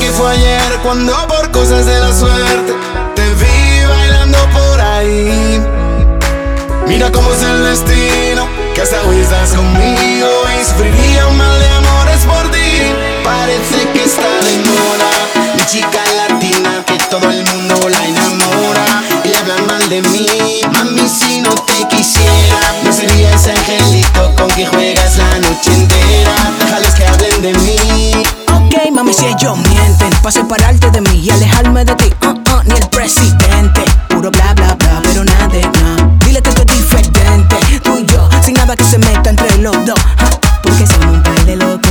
que fue ayer cuando por cosas de la suerte te vi bailando por ahí. Mira cómo es el destino, que hasta hoy estás conmigo y sufriría un mal de amores por ti. Parece que está de moda mi chica latina, que todo el mundo la enamora y le hablan mal de mí. Mami, si no te quisiera, no sería ese angelito con que juegas la noche entera. Déjalos que hablen de mí. Ok, mami, si ellos mienten pa' separarte de mí y alejarme de ti, ni el presidente. Puro bla bla bla, pero nada de nada. Dile que estoy diferente, tú y yo, sin nada que se meta entre los dos, porque somos un par de locos.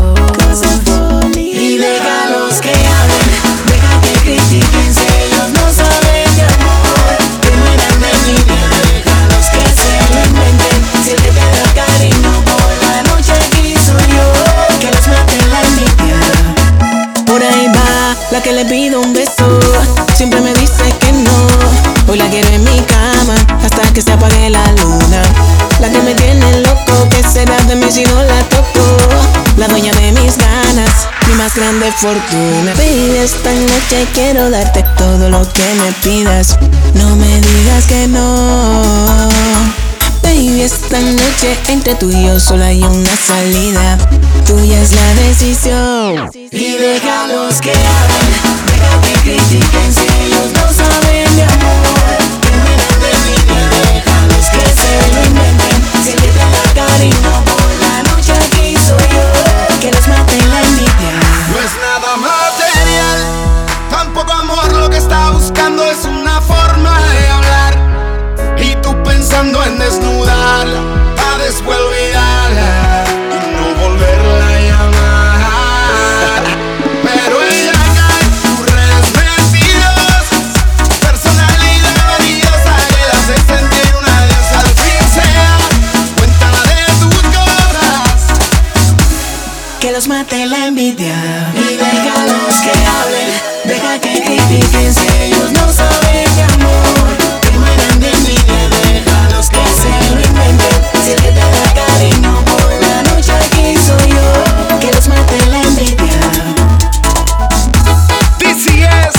Y déjalos que hablen, deja que critiquen si ellos no saben de amor, que mueran de envidia. Déjalos que se lo inventen, si él te da cariño por la noche aquí soy yo, que los mate la envidia. Por ahí va la que le pido un beso, siempre me dice que no. Hoy la quiero en mi cama hasta que se apague la luna. La que me tiene loco, que será de mí si no la toco. La dueña de mis ganas, mi más grande fortuna. Baby, esta noche quiero darte todo lo que me pidas. No me digas que no. Baby, esta noche entre tú y yo solo hay una salida. Tuya es la decisión. Y déjalos que hablen, deja que critiquen si ellos no saben de amor, que mueran de envidia. Déjalos que se lo inventen, si él te da cariño por la noche aquí soy yo, que los mate la envidia. No es nada material, tampoco amor, lo que está buscando es una forma de hablar. Y tú pensando en desnudarla, pa' después olvidarla y no volverla a llamar. Pero ella cae en tus redes metidos, personalidad valiosa que la hace sentir una diosa. Al fin sea, cuéntala de tus cosas, Que los mate la envidia. y déjalos que hablen, deja que critiquen si ellos no saben de amor, que mueran de envidia. Déjalos que se lo inventen, si él te da cariño por la noche aquí soy yo, que los mate la envidia. DCS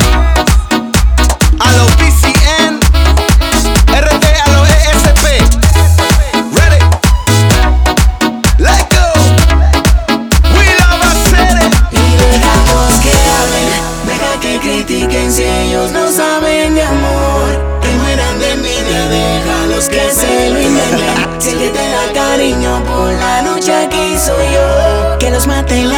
a lo BCN, RD a lo ESP. Ready? Let go. We love our city. Y déjalos que hablen, deja que critiquen si ellos no saben de amor, que mueran de envidia. Déjalos que se lo inventen, si él te da cariño por la noche aquí soy yo, que los mate la